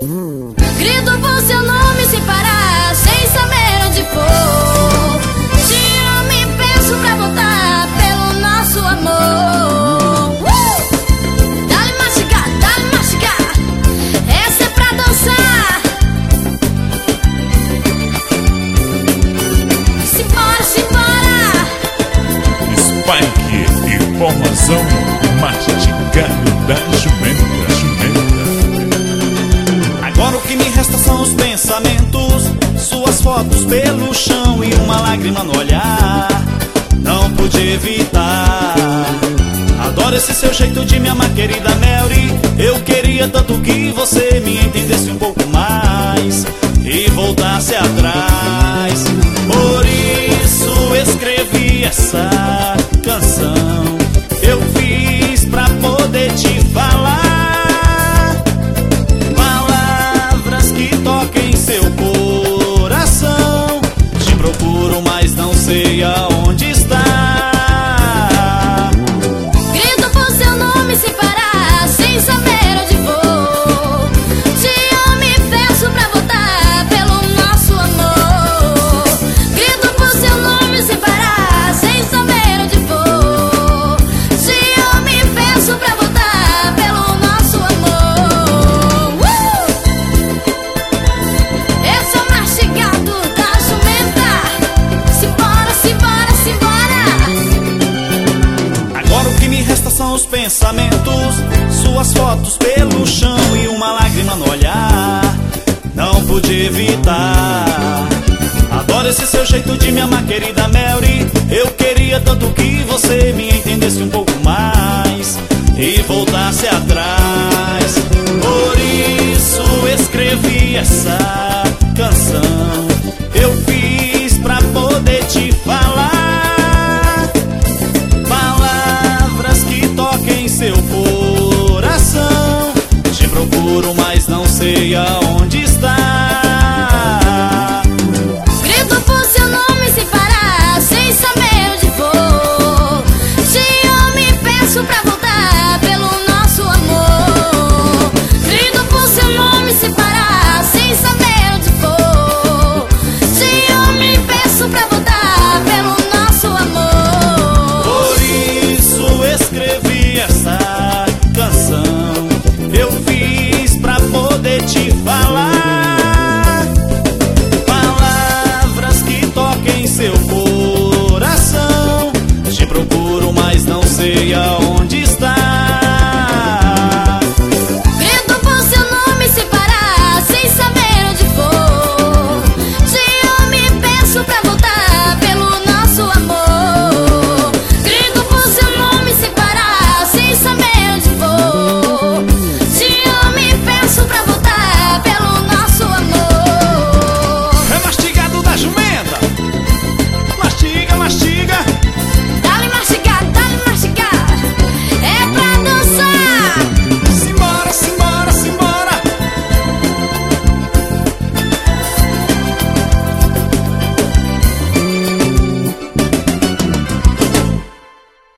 Grito por seu nome sem parar, sem saber onde for. Te amo e peço pra voltar pelo nosso amor. Dá-lhe mastigar, dá-lhe mastigar. Essa é pra dançar. Simbora, simbora. Spike e formação mastigado da jumenta. Agora o que me resta são os pensamentos, suas fotos pelo chão e uma lágrima no olhar. Não pude evitar. Adoro esse seu jeito de me amar, querida Mary. Eu queria tanto que você me entendesse um pouco mais e voltasse atrás. Por isso escrevi essa canção. Eu fiz pra poder te falar mas não sei aonde está. Grito por seu nome sem parar, sem saber onde vou. Te amo e peço pra voltar pelo nosso amor. Grito por seu nome sem parar, sem saber onde vou. Te amo e peço pra voltar pelo nosso amor. Esse é o mastigado da jumenta. Agora o que me resta são os pensamentos, suas fotos pelo chão e uma lágrima no olhar. Não pude evitar. Adoro esse seu jeito de me amar, querida Mary. Eu queria tanto que você me entendesse um pouco mais e voltasse atrás. Por isso escrevi essa canção. Eu fiz pra poder te falar palavras que toquem seu coração. Te procuro, mas não sei aonde